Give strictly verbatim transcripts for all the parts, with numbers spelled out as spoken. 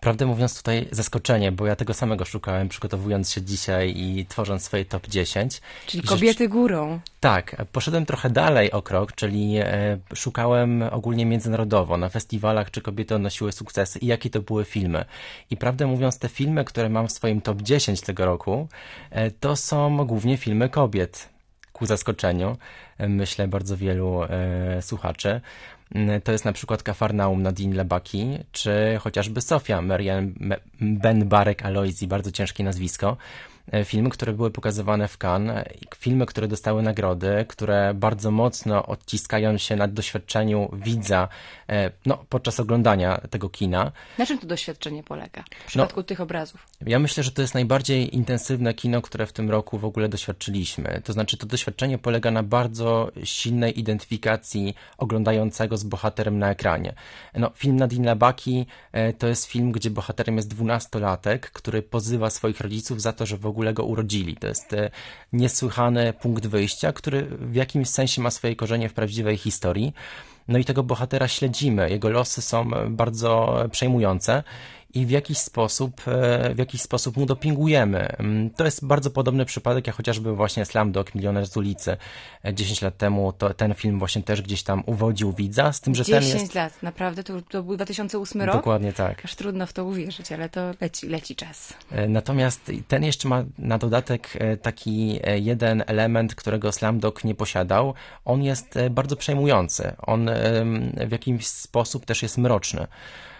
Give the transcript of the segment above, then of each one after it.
Prawdę mówiąc tutaj zaskoczenie, bo ja tego samego szukałem, przygotowując się dzisiaj i tworząc swoje top dziesięć. Czyli I kobiety rzecz... górą. Tak, poszedłem trochę dalej o krok, czyli e, szukałem ogólnie międzynarodowo, na festiwalach, czy kobiety odnosiły sukcesy i jakie to były filmy. I prawdę mówiąc, te filmy, które mam w swoim top dziesięć tego roku, e, to są głównie filmy kobiet. Ku zaskoczeniu, e, myślę, bardzo wielu e, słuchaczy. To jest na przykład Kafarnaum Nadine Lebaki, czy chociażby Sofia Marianne Ben-Barek Aloisi, bardzo ciężkie nazwisko. Filmy, które były pokazywane w Cannes, filmy, które dostały nagrody, które bardzo mocno odciskają się na doświadczeniu widza no, podczas oglądania tego kina. Na czym to doświadczenie polega w przypadku no, tych obrazów? Ja myślę, że to jest najbardziej intensywne kino, które w tym roku w ogóle doświadczyliśmy. To znaczy to doświadczenie polega na bardzo silnej identyfikacji oglądającego z bohaterem na ekranie. No, film Nadine Lebaki to jest film, gdzie bohaterem jest dwunastolatek, który pozywa swoich rodziców za to, że w ogóle ogóle go urodzili. To jest niesłychany punkt wyjścia, który w jakimś sensie ma swoje korzenie w prawdziwej historii. No i tego bohatera śledzimy. Jego losy są bardzo przejmujące i w jakiś sposób, w jakiś sposób mu dopingujemy. To jest bardzo podobny przypadek, jak chociażby właśnie Slumdog, Milioner z ulicy. dziesięć lat temu to, ten film właśnie też gdzieś tam uwodził widza, z tym, że ten jest... dziesięć lat, naprawdę? To, to był dwa tysiące ósmy rok? Dokładnie tak. Aż trudno w to uwierzyć, ale to leci, leci czas. Natomiast ten jeszcze ma na dodatek taki jeden element, którego Slumdog nie posiadał. On jest bardzo przejmujący. On w jakiś sposób też jest mroczny.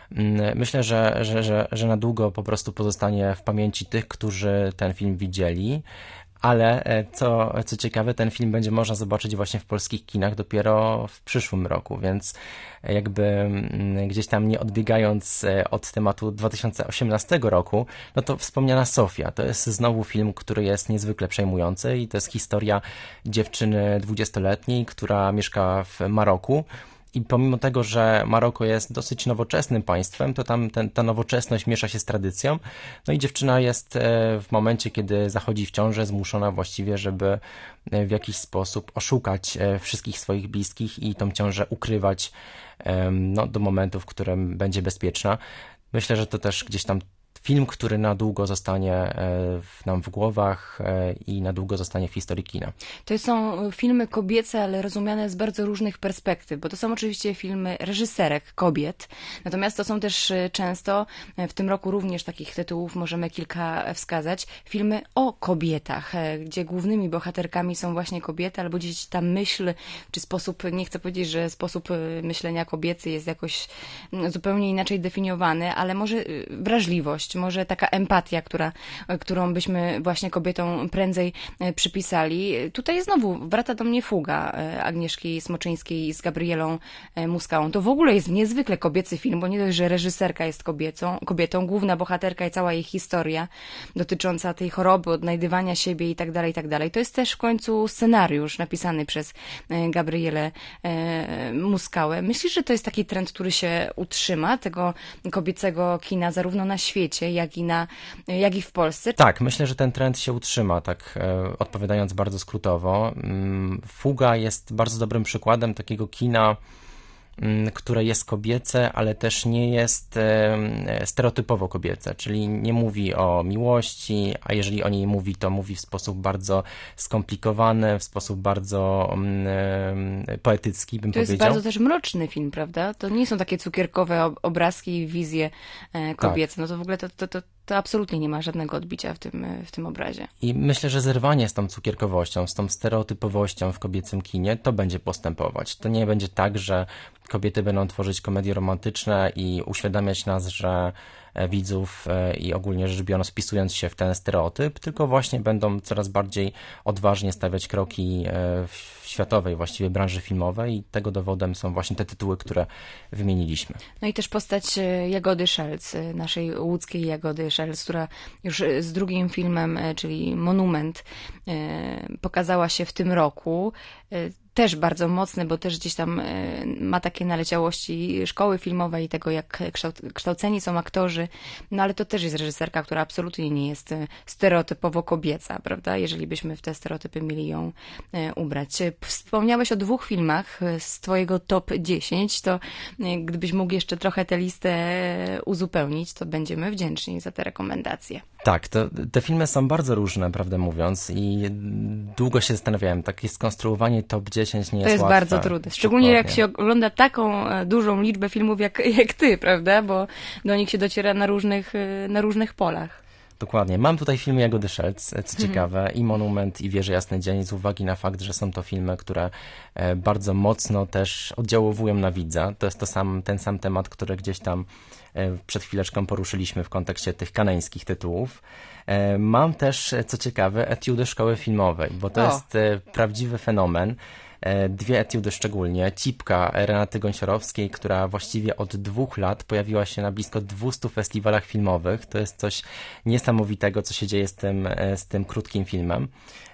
Myślę, że, że, że, że na długo po prostu pozostanie w pamięci tych, którzy ten film widzieli, ale co, co ciekawe, ten film będzie można zobaczyć właśnie w polskich kinach dopiero w przyszłym roku, więc jakby gdzieś tam nie odbiegając od tematu dwa tysiące osiemnastego roku, no to wspomniana Sofia, to jest znowu film, który jest niezwykle przejmujący i to jest historia dziewczyny dwudziestoletniej, która mieszka w Maroku. I pomimo tego, że Maroko jest dosyć nowoczesnym państwem, to tam ten, ta nowoczesność miesza się z tradycją. No i dziewczyna jest w momencie, kiedy zachodzi w ciążę, zmuszona właściwie, żeby w jakiś sposób oszukać wszystkich swoich bliskich i tą ciążę ukrywać no, do momentu, w którym będzie bezpieczna. Myślę, że to też gdzieś tam film, który na długo zostanie w nam w głowach i na długo zostanie w historii kina. To są filmy kobiece, ale rozumiane z bardzo różnych perspektyw, bo to są oczywiście filmy reżyserek kobiet, natomiast to są też często, w tym roku również takich tytułów możemy kilka wskazać, filmy o kobietach, gdzie głównymi bohaterkami są właśnie kobiety, albo gdzieś ta myśl, czy sposób, nie chcę powiedzieć, że sposób myślenia kobiecy jest jakoś zupełnie inaczej definiowany, ale może wrażliwość, może taka empatia, która, którą byśmy właśnie kobietom prędzej przypisali. Tutaj znowu wraca do mnie Fuga Agnieszki Smoczyńskiej z Gabrielą Muskałą. To w ogóle jest niezwykle kobiecy film, bo nie dość, że reżyserka jest kobiecą, kobietą, główna bohaterka i cała jej historia dotycząca tej choroby, odnajdywania siebie i tak dalej, i tak dalej. To jest też w końcu scenariusz napisany przez Gabrielę Muskałę. Myślisz, że to jest taki trend, który się utrzyma, tego kobiecego kina zarówno na świecie, jak i, na, jak i w Polsce? Tak, myślę, że ten trend się utrzyma, tak e, odpowiadając bardzo skrótowo. Fuga jest bardzo dobrym przykładem takiego kina, które jest kobiece, ale też nie jest stereotypowo kobiece, czyli nie mówi o miłości, a jeżeli o niej mówi, to mówi w sposób bardzo skomplikowany, w sposób bardzo poetycki, bym powiedział. To jest powiedział. bardzo też mroczny film, prawda? To nie są takie cukierkowe obrazki i wizje kobiece. Tak. No to w ogóle to, to, to, to absolutnie nie ma żadnego odbicia w tym, w tym obrazie. I myślę, że zerwanie z tą cukierkowością, z tą stereotypowością w kobiecym kinie, to będzie postępować. To nie będzie tak, że kobiety będą tworzyć komedie romantyczne i uświadamiać nas, że widzów i ogólnie rzecz biorąc wpisując się w ten stereotyp, tylko właśnie będą coraz bardziej odważnie stawiać kroki w światowej właściwie branży filmowej i tego dowodem są właśnie te tytuły, które wymieniliśmy. No i też postać Jagody Szelc, naszej łódzkiej Jagody Szelc, która już z drugim filmem, czyli Monument, pokazała się w tym roku. też bardzo mocny, bo też gdzieś tam ma takie naleciałości szkoły filmowej i tego, jak kształceni są aktorzy, no ale to też jest reżyserka, która absolutnie nie jest stereotypowo kobieca, prawda, jeżeli byśmy w te stereotypy mieli ją ubrać. Wspomniałeś o dwóch filmach z twojego top dziesięć, to gdybyś mógł jeszcze trochę tę listę uzupełnić, to będziemy wdzięczni za te rekomendacje. Tak, to, te filmy są bardzo różne, prawdę mówiąc, i długo się zastanawiałem. Takie skonstruowanie top dziesięć nie jest łatwe. To jest łatwe, bardzo trudne, szczególnie jak się ogląda taką dużą liczbę filmów jak, jak ty, prawda, bo do nich się dociera na różnych, na różnych polach. Dokładnie. Mam tutaj filmy Jagody Szelc, co ciekawe, mhm. i Monument, i Wieże Jasny Dzień, z uwagi na fakt, że są to filmy, które bardzo mocno też oddziałowują na widza. To jest to sam, ten sam temat, który gdzieś tam przed chwileczką poruszyliśmy w kontekście tych kanańskich tytułów. Mam też, co ciekawe, etiudy szkoły filmowej, bo to o. jest prawdziwy fenomen. Dwie etiudy szczególnie. Cipka Renaty Gąsiorowskiej, która właściwie od dwóch lat pojawiła się na blisko dwustu festiwalach filmowych. To jest coś niesamowitego, co się dzieje z tym, z tym krótkim filmem.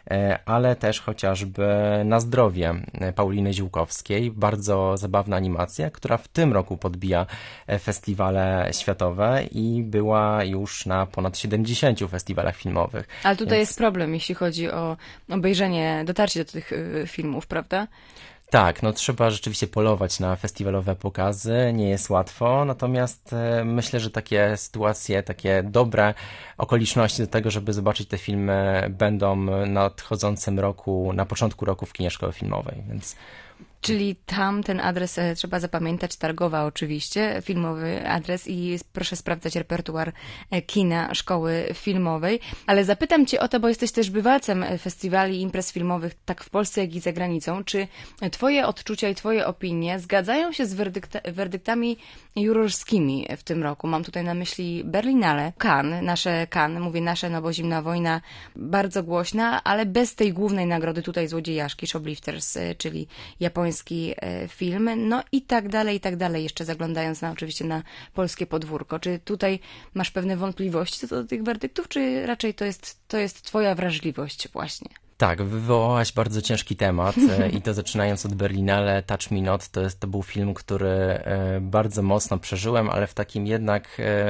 Ale też chociażby Na zdrowie Pauliny Ziółkowskiej. Bardzo zabawna animacja, która w tym roku podbija festiwale światowe i była już na ponad siedemdziesięciu festiwalach filmowych. Ale tutaj Więc... jest problem, jeśli chodzi o obejrzenie, dotarcie do tych filmów, prawda? Tak, no trzeba rzeczywiście polować na festiwalowe pokazy, nie jest łatwo, natomiast e, myślę, że takie sytuacje, takie dobre okoliczności do tego, żeby zobaczyć te filmy, będą w nadchodzącym roku, na początku roku w kinie szkoły filmowej, więc... Czyli tam ten adres e, trzeba zapamiętać, Targowa oczywiście, filmowy adres i proszę sprawdzać repertuar e, kina szkoły filmowej. Ale zapytam cię o to, bo jesteś też bywalcem festiwali i imprez filmowych tak w Polsce, jak i za granicą. Czy twoje odczucia i twoje opinie zgadzają się z werdykta werdyktami jurorskimi w tym roku? Mam tutaj na myśli Berlinale, Cannes, nasze Cannes, mówię nasze, no bo Zimna wojna bardzo głośna, ale bez tej głównej nagrody tutaj złodziejaszki, Shoplifters, e, czyli japoński film, no i tak dalej, i tak dalej, jeszcze zaglądając na, oczywiście na polskie podwórko. Czy tutaj masz pewne wątpliwości co do tych werdyktów, czy raczej to jest, to jest twoja wrażliwość właśnie? Tak, wywołałaś bardzo ciężki temat i to zaczynając od Berlinale, Touch Me Not, to, jest, to był film, który bardzo mocno przeżyłem, ale w takim jednak,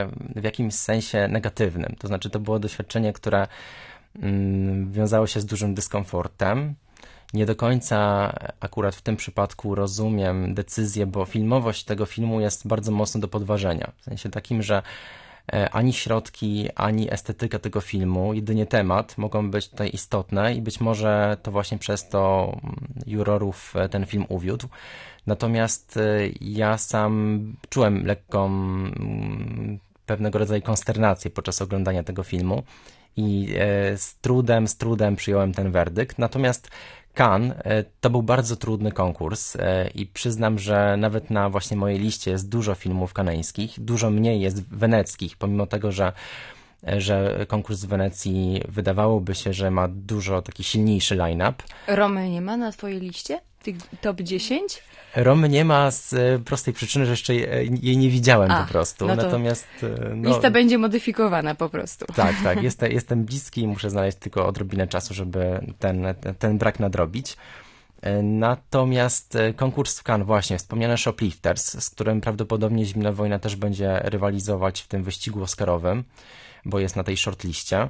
w jakimś sensie negatywnym. To znaczy to było doświadczenie, które wiązało się z dużym dyskomfortem. Nie do końca akurat w tym przypadku rozumiem decyzję, bo filmowość tego filmu jest bardzo mocno do podważenia. W sensie takim, że ani środki, ani estetyka tego filmu, jedynie temat mogą być tutaj istotne i być może to właśnie przez to jurorów ten film uwiódł. Natomiast ja sam czułem lekką pewnego rodzaju konsternację podczas oglądania tego filmu i z trudem, z trudem przyjąłem ten werdykt. Natomiast Cannes to był bardzo trudny konkurs i przyznam, że nawet na właśnie mojej liście jest dużo filmów kanańskich, dużo mniej jest weneckich, pomimo tego, że, że konkurs w Wenecji wydawałoby się, że ma dużo taki silniejszy line-up. Romy nie ma na twojej liście? Tych top dziesięć? Romy nie ma z prostej przyczyny, że jeszcze jej nie widziałem A, po prostu. No Natomiast no, lista będzie modyfikowana po prostu. Tak, tak. Jestem, jestem bliski i muszę znaleźć tylko odrobinę czasu, żeby ten, ten brak nadrobić. Natomiast konkurs w Cannes, właśnie wspomniane Shoplifters, z którym prawdopodobnie Zimna wojna też będzie rywalizować w tym wyścigu oscarowym, bo jest na tej shortliście.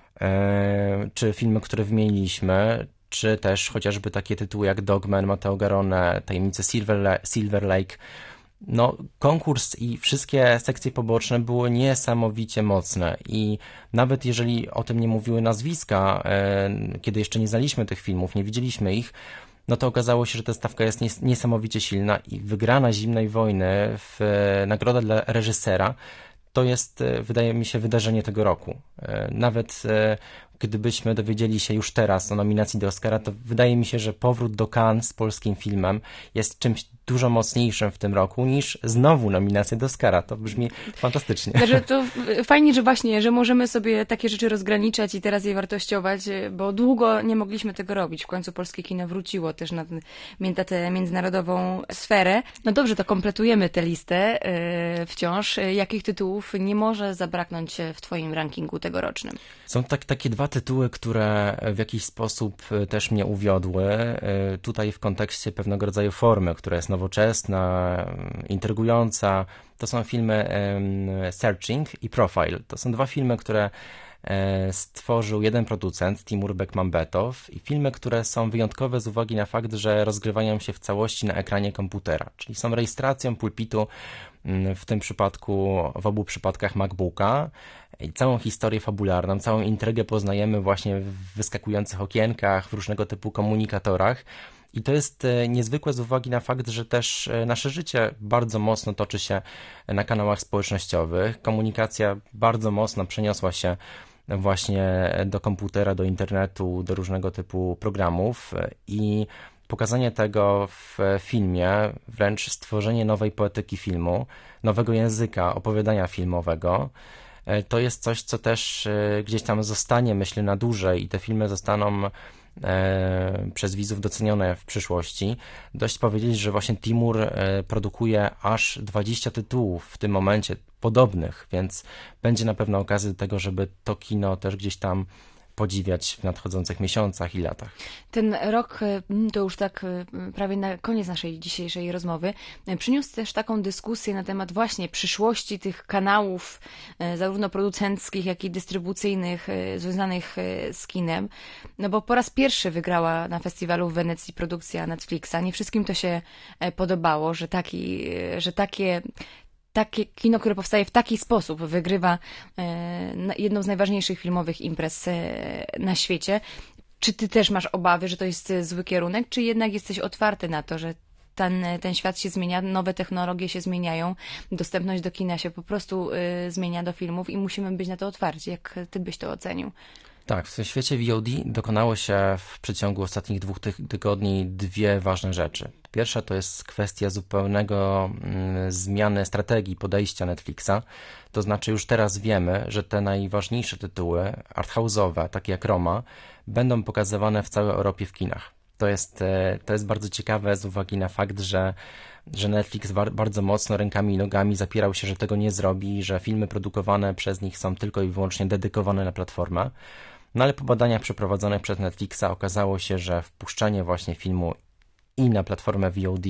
Czy filmy, które wymieniliśmy, czy też chociażby takie tytuły jak Dogman, Matteo Garrone, Tajemnice Silver, Silver Lake. No, konkurs i wszystkie sekcje poboczne były niesamowicie mocne i nawet jeżeli o tym nie mówiły nazwiska, e, kiedy jeszcze nie znaliśmy tych filmów, nie widzieliśmy ich, no to okazało się, że ta stawka jest nies niesamowicie silna i wygrana Zimnej wojny w e, nagroda dla reżysera to jest, wydaje mi się, wydarzenie tego roku. Nawet gdybyśmy dowiedzieli się już teraz o nominacji do Oscara, to wydaje mi się, że powrót do Cannes z polskim filmem jest czymś dużo mocniejszym w tym roku niż znowu nominacja do Oscara. To brzmi fantastycznie. Znaczy, to fajnie, że właśnie, że możemy sobie takie rzeczy rozgraniczać i teraz je wartościować, bo długo nie mogliśmy tego robić. W końcu polskie kino wróciło też na, na tę międzynarodową sferę. No dobrze, to kompletujemy tę listę yy, wciąż. Jakich tytułów nie może zabraknąć w twoim rankingu tego tegorocznym. Są tak, takie dwa tytuły, które w jakiś sposób też mnie uwiodły. Tutaj w kontekście pewnego rodzaju formy, która jest nowoczesna, intrygująca. To są filmy Searching i Profile. To są dwa filmy, które stworzył jeden producent, Timur Bekmambetow, i filmy, które są wyjątkowe z uwagi na fakt, że rozgrywają się w całości na ekranie komputera, czyli są rejestracją pulpitu, w tym przypadku, w obu przypadkach MacBooka, i całą historię fabularną, całą intrygę poznajemy właśnie w wyskakujących okienkach, w różnego typu komunikatorach. I to jest niezwykłe z uwagi na fakt, że też nasze życie bardzo mocno toczy się na kanałach społecznościowych. Komunikacja bardzo mocno przeniosła się właśnie do komputera, do internetu, do różnego typu programów i pokazanie tego w filmie, wręcz stworzenie nowej poetyki filmu, nowego języka opowiadania filmowego, to jest coś, co też gdzieś tam zostanie, myślę, na dłużej i te filmy zostaną e, przez widzów docenione w przyszłości. Dość powiedzieć, że właśnie Timur e, produkuje aż dwadzieścia tytułów w tym momencie podobnych, więc będzie na pewno okazja do tego, żeby to kino też gdzieś tam podziwiać w nadchodzących miesiącach i latach. Ten rok, to już tak prawie na koniec naszej dzisiejszej rozmowy, przyniósł też taką dyskusję na temat właśnie przyszłości tych kanałów, zarówno producenckich, jak i dystrybucyjnych, związanych z kinem. No bo po raz pierwszy wygrała na festiwalu w Wenecji produkcja Netflixa. Nie wszystkim to się podobało, że, taki, że takie takie kino, które powstaje w taki sposób, wygrywa e, jedną z najważniejszych filmowych imprez e, na świecie. Czy ty też masz obawy, że to jest zły kierunek, czy jednak jesteś otwarty na to, że ten, ten świat się zmienia, nowe technologie się zmieniają, dostępność do kina się po prostu e, zmienia do filmów i musimy być na to otwarci. Jak ty byś to ocenił? Tak, w świecie V O D dokonało się w przeciągu ostatnich dwóch ty- tygodni dwie ważne rzeczy. Pierwsza to jest kwestia zupełnego mm, zmiany strategii podejścia Netflixa. To znaczy już teraz wiemy, że te najważniejsze tytuły arthouse'owe, takie jak Roma, będą pokazywane w całej Europie w kinach. To jest, e, to jest bardzo ciekawe z uwagi na fakt, że że Netflix bardzo mocno rękami i nogami zapierał się, że tego nie zrobi, że filmy produkowane przez nich są tylko i wyłącznie dedykowane na platformę. No ale po badaniach przeprowadzonych przez Netflixa okazało się, że wpuszczanie właśnie filmu i na platformę V O D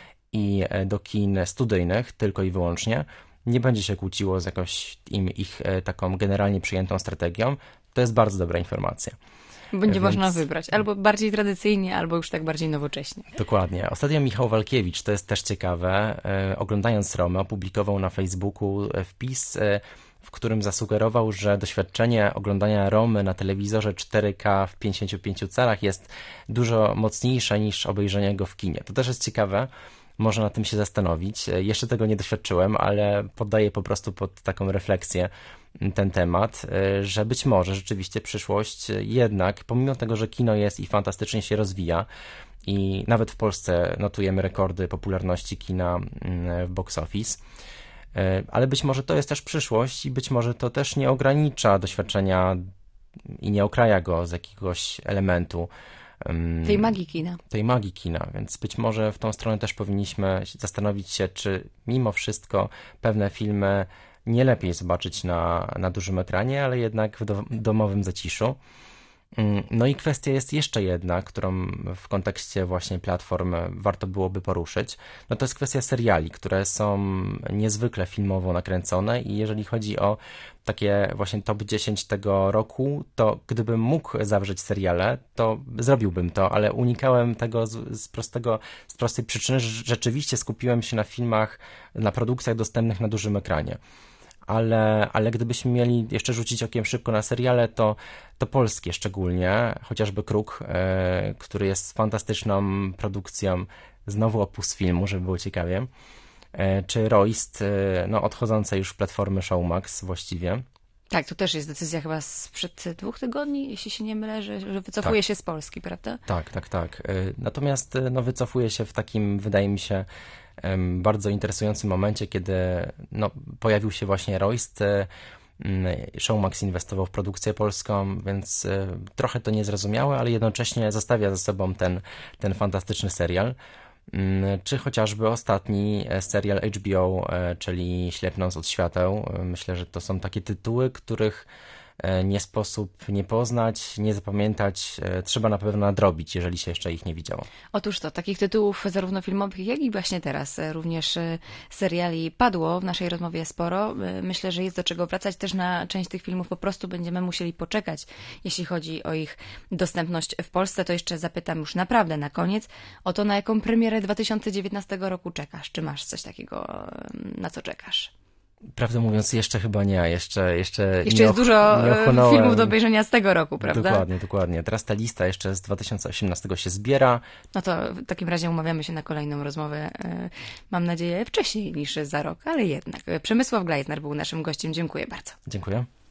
i do kin studyjnych tylko i wyłącznie nie będzie się kłóciło z jakąś im, ich taką generalnie przyjętą strategią. To jest bardzo dobra informacja. Będzie Więc... można wybrać albo bardziej tradycyjnie, albo już tak bardziej nowocześnie. Dokładnie. Ostatnio Michał Walkiewicz, to jest też ciekawe, e, oglądając Romę, opublikował na Facebooku wpis, e, w którym zasugerował, że doświadczenie oglądania Romy na telewizorze cztery K w pięćdziesięciu pięciu calach jest dużo mocniejsze niż obejrzenie go w kinie. To też jest ciekawe. Można na tym się zastanowić. Jeszcze tego nie doświadczyłem, ale poddaję po prostu pod taką refleksję ten temat, że być może rzeczywiście przyszłość jednak, pomimo tego, że kino jest i fantastycznie się rozwija i nawet w Polsce notujemy rekordy popularności kina w box office, ale być może to jest też przyszłość i być może to też nie ogranicza doświadczenia i nie okraja go z jakiegoś elementu tej magii kina. Tej magii kina, więc być może w tą stronę też powinniśmy zastanowić się, czy mimo wszystko pewne filmy nie lepiej zobaczyć na, na dużym ekranie, ale jednak w do, domowym zaciszu. No i kwestia jest jeszcze jedna, którą w kontekście właśnie platform warto byłoby poruszyć. No to jest kwestia seriali, które są niezwykle filmowo nakręcone i jeżeli chodzi o takie właśnie top dziesięć tego roku, to gdybym mógł zawrzeć seriale, to zrobiłbym to, ale unikałem tego z, z prostego, z prostej przyczyny, że rzeczywiście skupiłem się na filmach, na produkcjach dostępnych na dużym ekranie. Ale, ale gdybyśmy mieli jeszcze rzucić okiem szybko na seriale, to, to polskie szczególnie, chociażby Kruk, e, który jest fantastyczną produkcją, znowu opus filmu, żeby było ciekawie, e, czy Royst, e, no odchodzące już platformy Showmax właściwie. Tak, to też jest decyzja chyba sprzed dwóch tygodni, jeśli się nie mylę, że, że wycofuje tak. się z Polski, prawda? Tak, tak, tak. E, natomiast no, wycofuje się w takim, wydaje mi się, bardzo interesującym momencie, kiedy no, pojawił się właśnie Royst. Showmax inwestował w produkcję polską, więc trochę to niezrozumiałe, ale jednocześnie zostawia ze sobą ten, ten fantastyczny serial. Czy chociażby ostatni serial H B O, czyli Ślepnąc od świateł. Myślę, że to są takie tytuły, których nie sposób nie poznać, nie zapamiętać. Trzeba na pewno nadrobić, jeżeli się jeszcze ich nie widziało. Otóż to, takich tytułów zarówno filmowych, jak i właśnie teraz również seriali padło w naszej rozmowie sporo. Myślę, że jest do czego wracać. Też na część tych filmów po prostu będziemy musieli poczekać, jeśli chodzi o ich dostępność w Polsce. To jeszcze zapytam już naprawdę na koniec o to, na jaką premierę dwa tysiące dziewiętnastego roku czekasz. Czy masz coś takiego, na co czekasz? Prawdę mówiąc, jeszcze chyba nie. Jeszcze, jeszcze, jeszcze nie jest dużo ochłonąłem. filmów do obejrzenia z tego roku, prawda? Dokładnie, dokładnie. Teraz ta lista jeszcze z dwa tysiące osiemnastego się zbiera. No to w takim razie umawiamy się na kolejną rozmowę. Mam nadzieję wcześniej niż za rok, ale jednak. Przemysław Glajzner był naszym gościem. Dziękuję bardzo. Dziękuję.